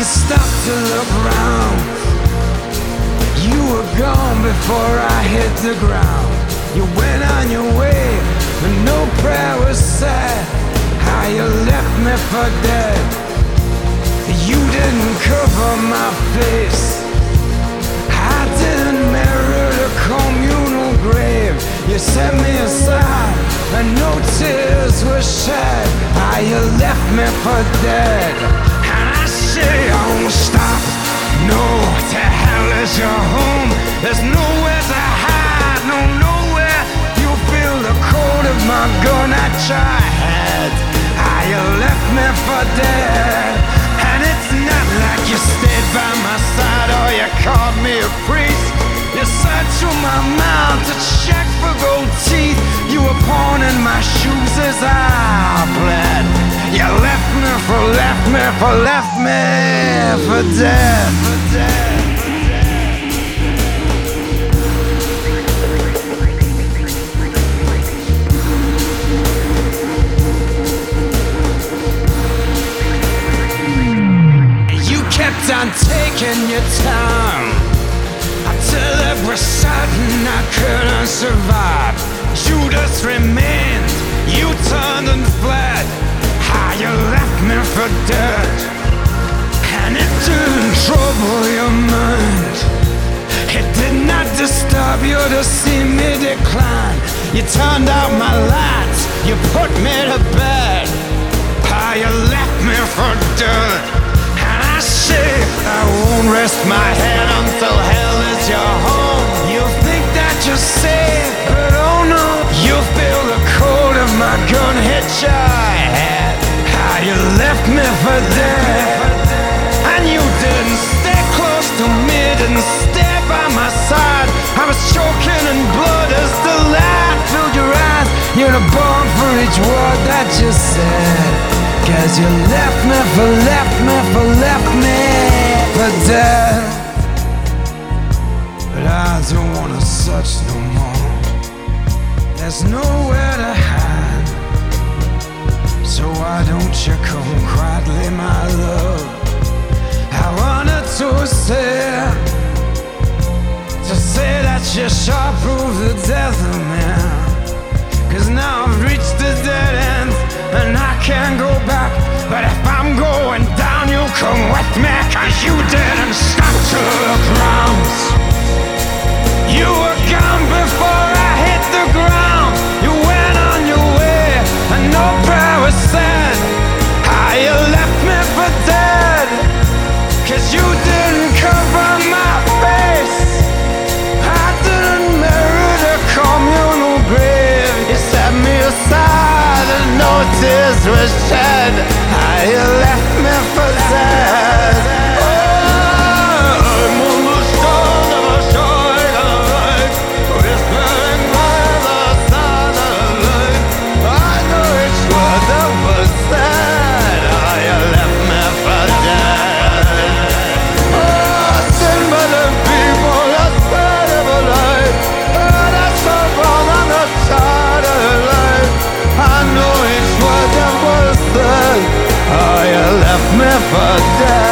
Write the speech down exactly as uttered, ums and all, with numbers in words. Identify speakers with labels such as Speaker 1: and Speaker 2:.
Speaker 1: stopped to look round. You were gone before I hit the ground. You went on your way, but no prayer was said. How you left me for dead. You didn't cover my face. I didn't mirror the communal grave. You set me aside and no tears were shed. How you left me for dead. And I say, oh stop. No, to hell is your home. There's nowhere to hide, no nowhere. You feel the cold of my gun at your head. How you left me for dead. And it's not like you stayed by my side or you called me a priest. You searched through my mouth to check for gold teeth. You were pawning my shoes as I bled. You left me for, left me for, left me for dead, for dead. You kept on taking your time until it was certain I couldn't survive. Judas remained, you turned and fled. How you left me for dead. And it didn't trouble your mind. It did not disturb you to see me decline. You turned out my lights, you put me to bed. How you left me for dead. And I say I won't rest my head until hell is your home. You think that you're safe, but oh no. You feel the cold of my gun hit your head. How you left me for dead. And you didn't stay close to me, didn't stay by my side. I was choking in blood as the light filled your eyes. You're a born for each word that you said. Cause you left me for, left me for, left me for dead. But I don't wanna search no more. There's nowhere to hide. So why don't you come quietly, my love? I wanted to say, to say that you sure proved the death of me. Cause now I've reached the dead end and I can't go back. But if I'm going down, you'll come with me. Cause you didn't stop to look round. You were gone before I hit the ground. You went on your way and no prayer was said. How you left me for dead. Cause you didn't cover my face. I didn't mirror the communal grave. You set me aside and no tears were shed. How you left me for dead. For death.